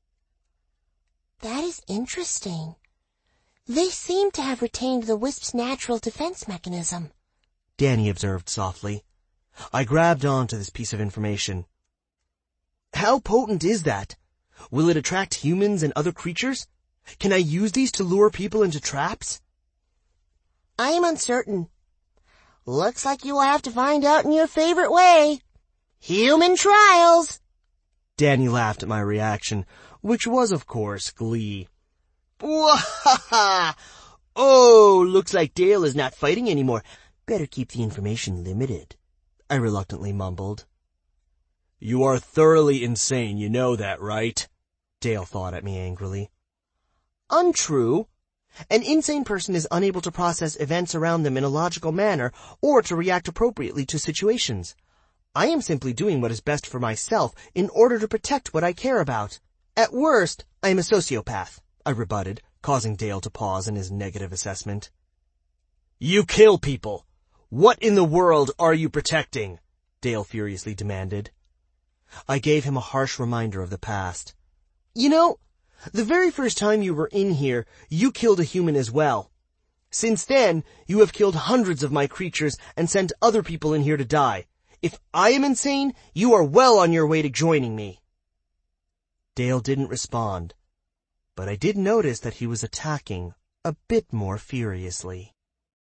That is interesting. They seem to have retained the wisp's natural defense mechanism, Danny observed softly. I grabbed onto this piece of information. How potent is that? Will it attract humans and other creatures? Can I use these to lure people into traps? I am uncertain. Looks like you will have to find out in your favorite way. Human trials! Danny laughed at my reaction, which was, of course, glee. Wahaha! Oh, looks like Dale is not fighting anymore. Better keep the information limited, I reluctantly mumbled. You are thoroughly insane, you know that, right? Dale thought at me angrily. Untrue. An insane person is unable to process events around them in a logical manner or to react appropriately to situations. I am simply doing what is best for myself in order to protect what I care about. At worst, I am a sociopath, I rebutted, causing Dale to pause in his negative assessment. You kill people. What in the world are you protecting? Dale furiously demanded. I gave him a harsh reminder of the past. You know, the very first time you were in here, you killed a human as well. Since then, you have killed hundreds of my creatures and sent other people in here to die. If I am insane, you are well on your way to joining me. Dale didn't respond, but I did notice that he was attacking a bit more furiously.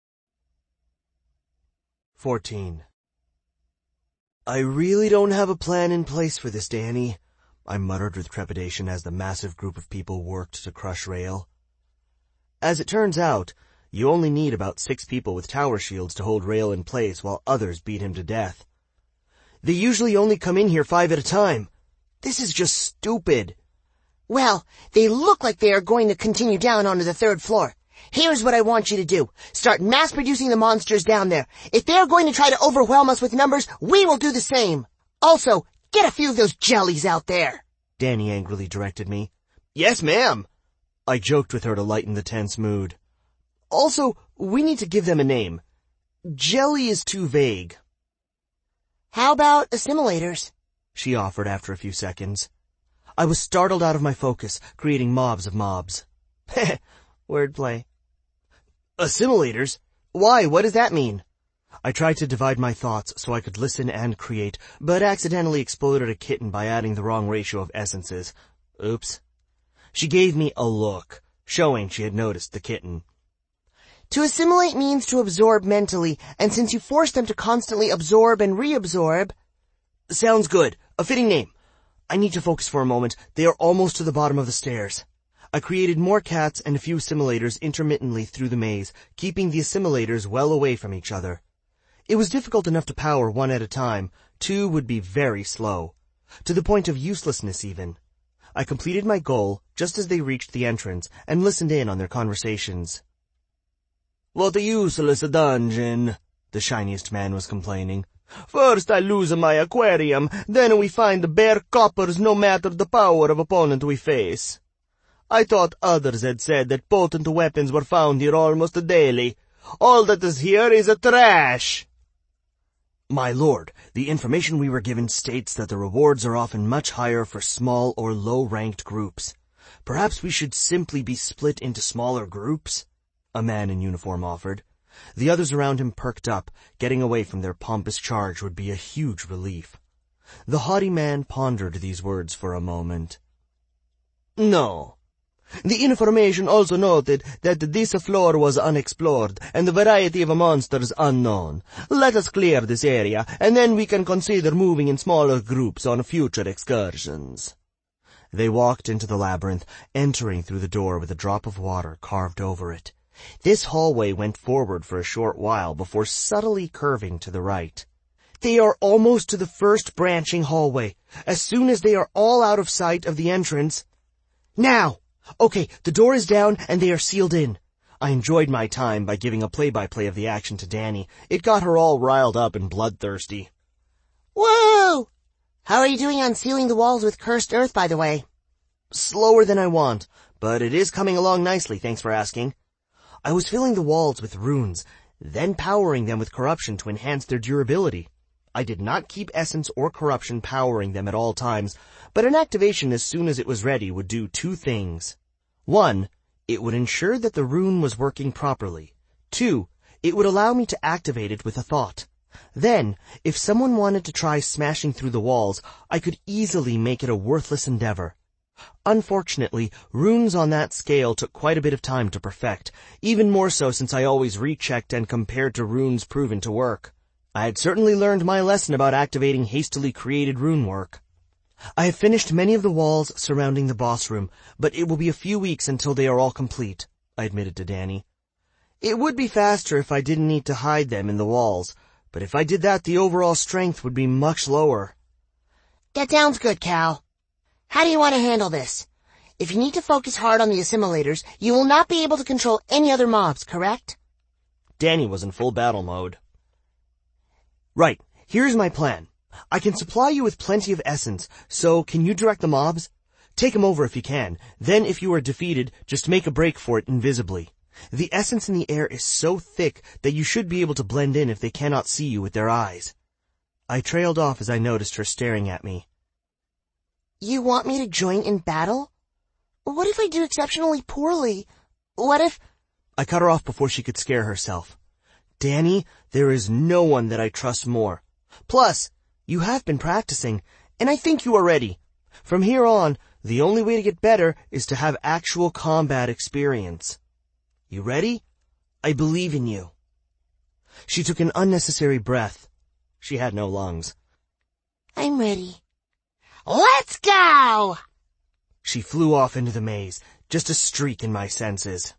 14. I really don't have a plan in place for this, Danny, I muttered with trepidation as the massive group of people worked to crush Rael. As it turns out, you only need about 6 people with tower shields to hold Rael in place while others beat him to death. They usually only come in here 5 at a time. This is just stupid. Well, they look like they are going to continue down onto the 3rd floor. Here's what I want you to do. Start mass-producing the monsters down there. If they're going to try to overwhelm us with numbers, we will do the same. Also, get a few of those jellies out there, Danny angrily directed me. Yes, ma'am, I joked with her to lighten the tense mood. Also, we need to give them a name. Jelly is too vague. How about assimilators? She offered after a few seconds. I was startled out of my focus, creating mobs of mobs. Heh, wordplay. Assimilators? Why, what does that mean? I tried to divide my thoughts so I could listen and create, but accidentally exploded a kitten by adding the wrong ratio of essences. Oops. She gave me a look, showing she had noticed the kitten. To assimilate means to absorb mentally, and since you force them to constantly absorb and reabsorb... Sounds good. A fitting name. I need to focus for a moment. They are almost to the bottom of the stairs. I created more cats and a few assimilators intermittently through the maze, keeping the assimilators well away from each other. It was difficult enough to power 1 at a time. 2 would be very slow. To the point of uselessness even. I completed my goal just as they reached the entrance and listened in on their conversations. What a useless dungeon, the shiniest man was complaining. First I lose my aquarium, then we find bare coppers no matter the power of opponent we face. I thought others had said that potent weapons were found here almost daily. All that is here is a trash. My lord, the information we were given states that the rewards are often much higher for small or low-ranked groups. Perhaps we should simply be split into smaller groups? A man in uniform offered. The others around him perked up. Getting away from their pompous charge would be a huge relief. The haughty man pondered these words for a moment. No. The information also noted that this floor was unexplored and the variety of monsters unknown. Let us clear this area, and then we can consider moving in smaller groups on future excursions. They walked into the labyrinth, entering through the door with a drop of water carved over it. This hallway went forward for a short while before subtly curving to the right. They are almost to the first branching hallway. As soon as they are all out of sight of the entrance... Now! Okay, the door is down and they are sealed in. I enjoyed my time by giving a play-by-play of the action to Danny. It got her all riled up and bloodthirsty. Whoa! How are you doing on sealing the walls with cursed earth, by the way? Slower than I want, but it is coming along nicely, thanks for asking. I was filling the walls with runes, then powering them with corruption to enhance their durability. I did not keep essence or corruption powering them at all times, but an activation as soon as it was ready would do two things. 1, it would ensure that the rune was working properly. 2, it would allow me to activate it with a thought. Then, if someone wanted to try smashing through the walls, I could easily make it a worthless endeavor. Unfortunately, runes on that scale took quite a bit of time to perfect, even more so since I always rechecked and compared to runes proven to work. I had certainly learned my lesson about activating hastily created rune work. I have finished many of the walls surrounding the boss room, but it will be a few weeks until they are all complete, I admitted to Danny. It would be faster if I didn't need to hide them in the walls, but if I did that, the overall strength would be much lower. That sounds good, Cal. How do you want to handle this? If you need to focus hard on the assimilators, you will not be able to control any other mobs, correct? Danny was in full battle mode. Right, here's my plan. I can supply you with plenty of essence, so can you direct the mobs? Take them over if you can. Then if you are defeated, just make a break for it invisibly. The essence in the air is so thick that you should be able to blend in if they cannot see you with their eyes. I trailed off as I noticed her staring at me. You want me to join in battle? What if I do exceptionally poorly? What if... I cut her off before she could scare herself. Danny, there is no one that I trust more. Plus, you have been practicing, and I think you are ready. From here on, the only way to get better is to have actual combat experience. You ready? I believe in you. She took an unnecessary breath. She had no lungs. I'm ready. Let's go! She flew off into the maze, just a streak in my senses.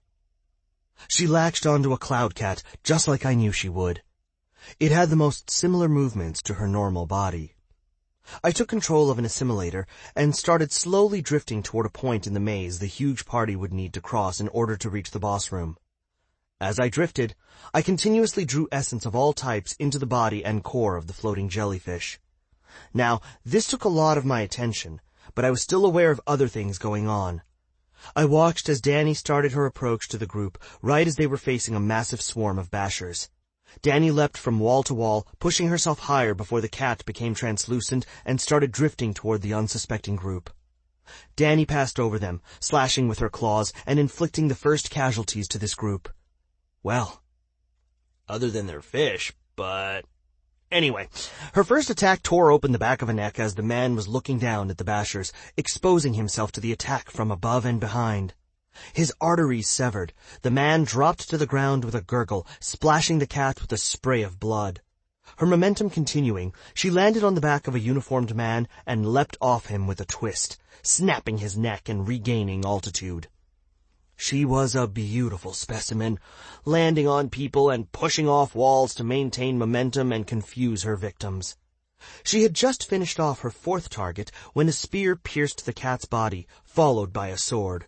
She latched onto a cloud cat, just like I knew she would. It had the most similar movements to her normal body. I took control of an assimilator and started slowly drifting toward a point in the maze the huge party would need to cross in order to reach the boss room. As I drifted, I continuously drew essence of all types into the body and core of the floating jellyfish. Now, this took a lot of my attention, but I was still aware of other things going on. I watched as Danny started her approach to the group right as they were facing a massive swarm of bashers. Danny leapt from wall to wall, pushing herself higher before the cat became translucent and started drifting toward the unsuspecting group. Danny passed over them, slashing with her claws and inflicting the first casualties to this group. Well, other than their fish, but... Anyway, her first attack tore open the back of a neck as the man was looking down at the bashers, exposing himself to the attack from above and behind. His arteries severed, the man dropped to the ground with a gurgle, splashing the cat with a spray of blood. Her momentum continuing, she landed on the back of a uniformed man and leapt off him with a twist, snapping his neck and regaining altitude. She was a beautiful specimen, landing on people and pushing off walls to maintain momentum and confuse her victims. She had just finished off her fourth target when a spear pierced the cat's body, followed by a sword.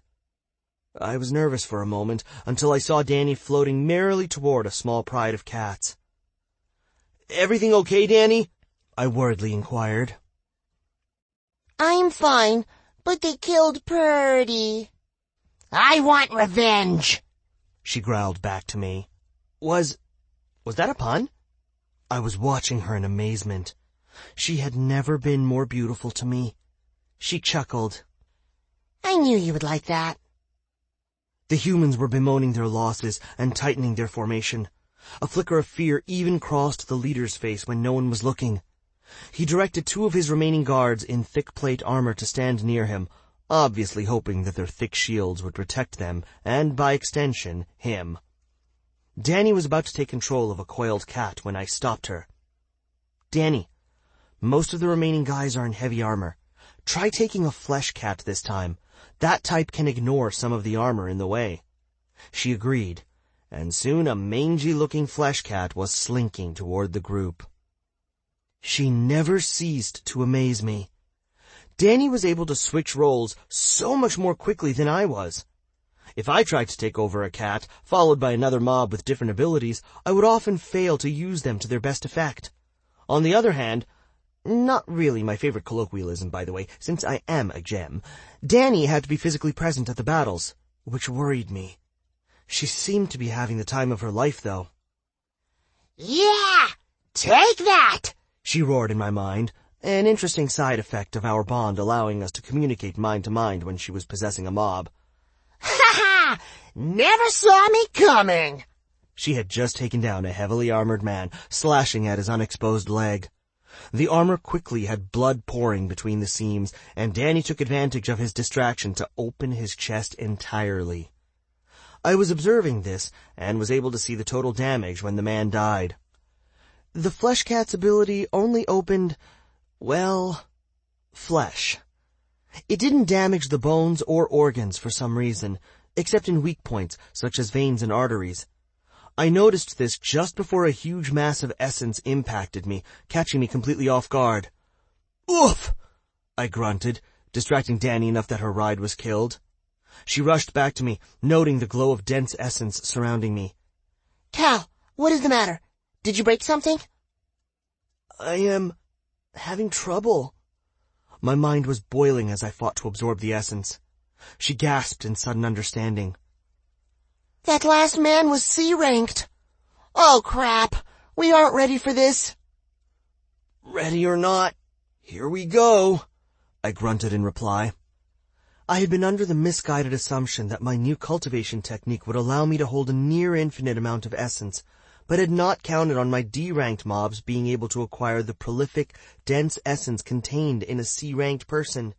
I was nervous for a moment until I saw Danny floating merrily toward a small pride of cats. "Everything okay, Danny?" I worriedly inquired. I'm fine, but they killed Purdy. I want revenge, she growled back to me. Was that a pun? I was watching her in amazement. She had never been more beautiful to me. She chuckled. I knew you would like that. The humans were bemoaning their losses and tightening their formation. A flicker of fear even crossed the leader's face when no one was looking. He directed 2 of his remaining guards in thick plate armor to stand near him, obviously hoping that their thick shields would protect them, and by extension, him. Danny was about to take control of a coiled cat when I stopped her. Danny, most of the remaining guys are in heavy armor. Try taking a flesh cat this time. That type can ignore some of the armor in the way. She agreed, and soon a mangy-looking flesh cat was slinking toward the group. She never ceased to amaze me. Danny was able to switch roles so much more quickly than I was. If I tried to take over a cat, followed by another mob with different abilities, I would often fail to use them to their best effect. On the other hand, not really my favorite colloquialism, by the way, since I am a gem, Danny had to be physically present at the battles, which worried me. She seemed to be having the time of her life, though. Yeah! Take that! She roared in my mind, an interesting side effect of our bond allowing us to communicate mind to mind when she was possessing a mob. Ha ha! Never saw me coming! She had just taken down a heavily armored man, slashing at his unexposed leg. The armor quickly had blood pouring between the seams, and Danny took advantage of his distraction to open his chest entirely. I was observing this, and was able to see the total damage when the man died. The flesh cat's ability only opened, well, flesh. It didn't damage the bones or organs for some reason, except in weak points, such as veins and arteries. I noticed this just before a huge mass of essence impacted me, catching me completely off guard. Oof! I grunted, distracting Danny enough that her ride was killed. She rushed back to me, noting the glow of dense essence surrounding me. Cal, what is the matter? Did you break something? I am having trouble. My mind was boiling as I fought to absorb the essence. She gasped in sudden understanding. That last man was C-ranked. Oh, crap. We aren't ready for this. Ready or not, here we go, I grunted in reply. I had been under the misguided assumption that my new cultivation technique would allow me to hold a near-infinite amount of essence, but had not counted on my D-ranked mobs being able to acquire the prolific, dense essence contained in a C-ranked person.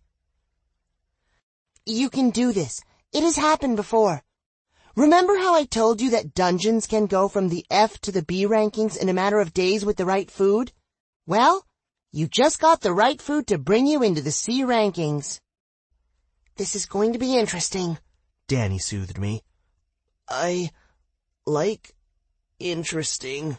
You can do this. It has happened before. Remember how I told you that dungeons can go from the F to the B rankings in a matter of days with the right food? Well, you just got the right food to bring you into the C rankings. This is going to be interesting, Danny soothed me. I like interesting.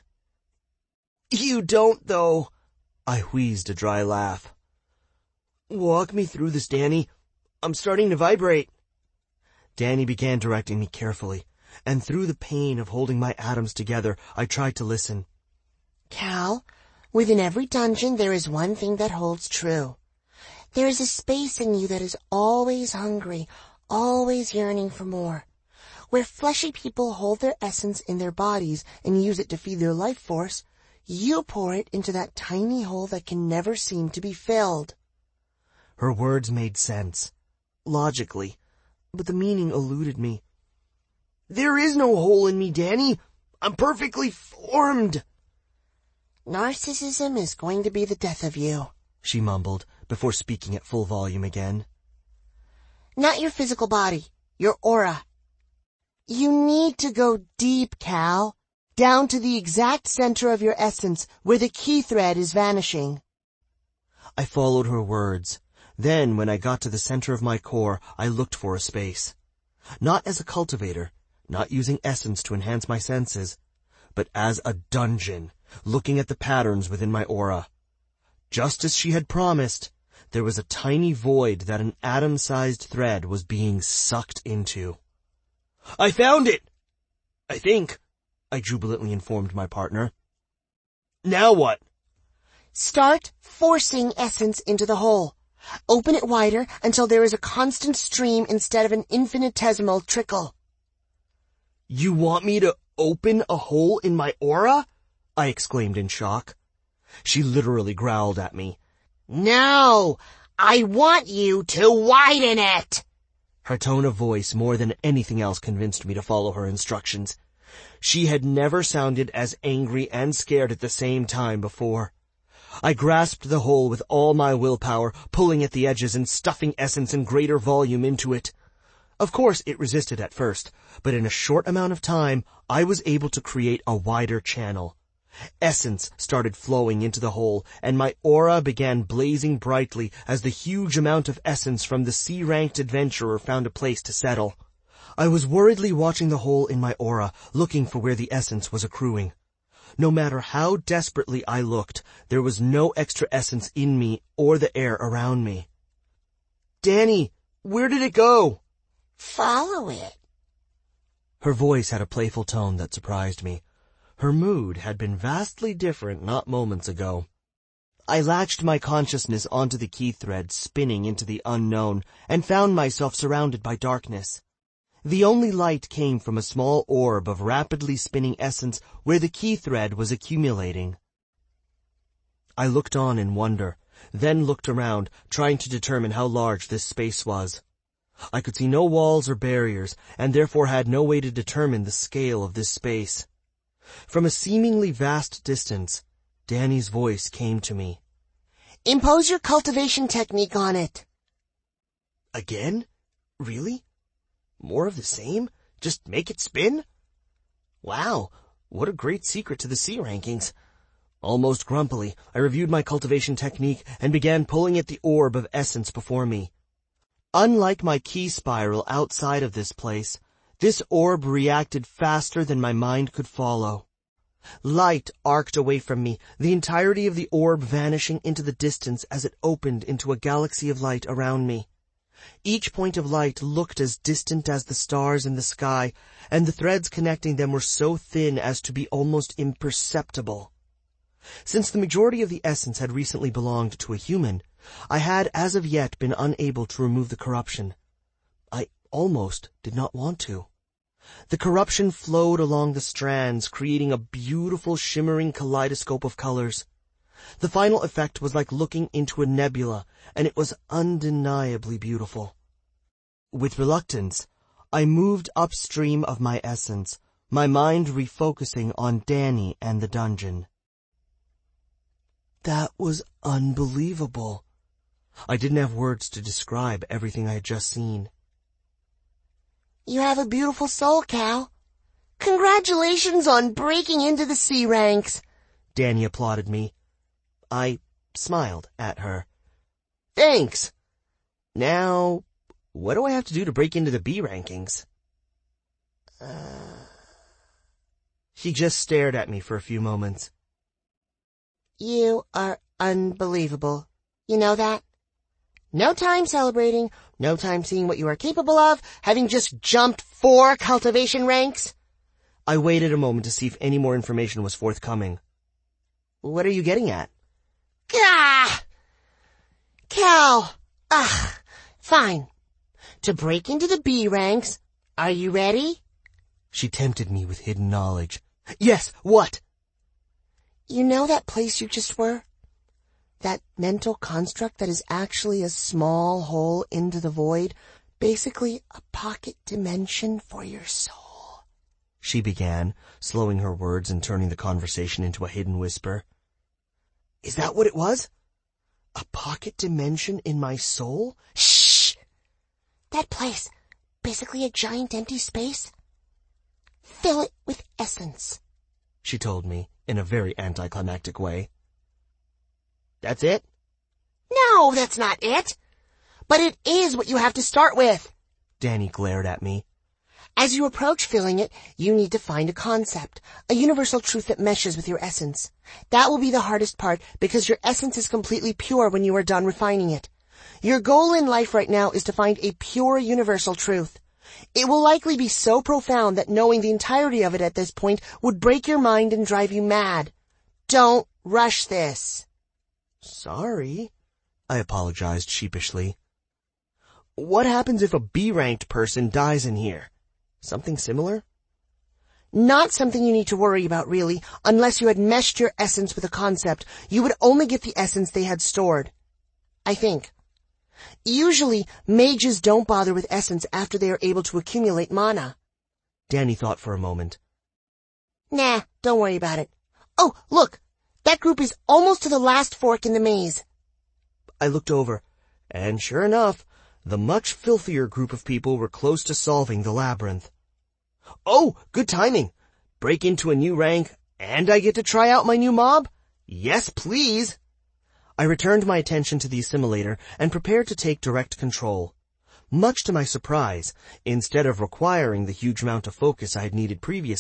You don't, though. I wheezed a dry laugh. Walk me through this, Danny. I'm starting to vibrate. Danny began directing me carefully, and through the pain of holding my atoms together, I tried to listen. Cal, within every dungeon there is one thing that holds true. There is a space in you that is always hungry, always yearning for more. Where fleshy people hold their essence in their bodies and use it to feed their life force, you pour it into that tiny hole that can never seem to be filled. Her words made sense, logically, but the meaning eluded me. There is no hole in me, Danny. I'm perfectly formed. Narcissism is going to be the death of you, she mumbled, before speaking at full volume again. Not your physical body, your aura. You need to go deep, Cal, down to the exact center of your essence, where the key thread is vanishing. I followed her words. Then, when I got to the center of my core, I looked for a space. Not as a cultivator, not using essence to enhance my senses, but as a dungeon, looking at the patterns within my aura. Just as she had promised, there was a tiny void that an atom-sized thread was being sucked into. I found it! I think, I jubilantly informed my partner. Now what? Start forcing essence into the hole. Open it wider until there is a constant stream instead of an infinitesimal trickle. You want me to open a hole in my aura? I exclaimed in shock. She literally growled at me. No! I want you to widen it! Her tone of voice more than anything else convinced me to follow her instructions. She had never sounded as angry and scared at the same time before. I grasped the hole with all my willpower, pulling at the edges and stuffing essence in greater volume into it. Of course, it resisted at first, but in a short amount of time, I was able to create a wider channel. Essence started flowing into the hole, and my aura began blazing brightly as the huge amount of essence from the C-ranked adventurer found a place to settle. I was worriedly watching the hole in my aura, looking for where the essence was accruing. No matter how desperately I looked, there was no extra essence in me or the air around me. Danny, where did it go? Follow it. Her voice had a playful tone that surprised me. Her mood had been vastly different not moments ago. I latched my consciousness onto the key thread spinning into the unknown and found myself surrounded by darkness. The only light came from a small orb of rapidly spinning essence where the key thread was accumulating. I looked on in wonder, then looked around, trying to determine how large this space was. I could see no walls or barriers, and therefore had no way to determine the scale of this space. From a seemingly vast distance, Danny's voice came to me. Impose your cultivation technique on it. Again? Really? More of the same? Just make it spin? Wow, what a great secret to the C rankings. Almost grumpily, I reviewed my cultivation technique and began pulling at the orb of essence before me. Unlike my key spiral outside of this place, this orb reacted faster than my mind could follow. Light arced away from me, the entirety of the orb vanishing into the distance as it opened into a galaxy of light around me. Each point of light looked as distant as the stars in the sky, and the threads connecting them were so thin as to be almost imperceptible. Since the majority of the essence had recently belonged to a human, I had as of yet been unable to remove the corruption. I almost did not want to. The corruption flowed along the strands, creating a beautiful shimmering kaleidoscope of colors. The final effect was like looking into a nebula, and it was undeniably beautiful. With reluctance, I moved upstream of my essence, my mind refocusing on Danny and the dungeon. That was unbelievable. I didn't have words to describe everything I had just seen. You have a beautiful soul, Cal. Congratulations on breaking into the C ranks. Danny applauded me. I smiled at her. Thanks. Now, what do I have to do to break into the B rankings? She just stared at me for a few moments. You are unbelievable. You know that? No time celebrating, no time seeing what you are capable of, having just jumped 4 cultivation ranks. I waited a moment to see if any more information was forthcoming. What are you getting at? Gah! Cal! Fine. To break into the B ranks, are you ready? She tempted me with hidden knowledge. Yes, what? You know that place you just were? That mental construct that is actually a small hole into the void, basically a pocket dimension for your soul. She began, slowing her words and turning the conversation into a hidden whisper. Is that what it was? A pocket dimension in my soul? Shh! That place, basically a giant empty space. Fill it with essence, she told me in a very anticlimactic way. That's it? No, that's not it. But it is what you have to start with. Danny glared at me. As you approach filling it, you need to find a concept, a universal truth that meshes with your essence. That will be the hardest part because your essence is completely pure when you are done refining it. Your goal in life right now is to find a pure universal truth. It will likely be so profound that knowing the entirety of it at this point would break your mind and drive you mad. Don't rush this. Sorry, I apologized sheepishly. What happens if a B-ranked person dies in here? Something similar? Not something you need to worry about, really, unless you had meshed your essence with a concept. You would only get the essence they had stored. I think. Usually, mages don't bother with essence after they are able to accumulate mana. Danny thought for a moment. Nah, don't worry about it. Oh, look! That group is almost to the last fork in the maze. I looked over, and sure enough, the much filthier group of people were close to solving the labyrinth. Oh, good timing. Break into a new rank, and I get to try out my new mob? Yes, please. I returned my attention to the assimilator and prepared to take direct control. Much to my surprise, instead of requiring the huge amount of focus I had needed previously,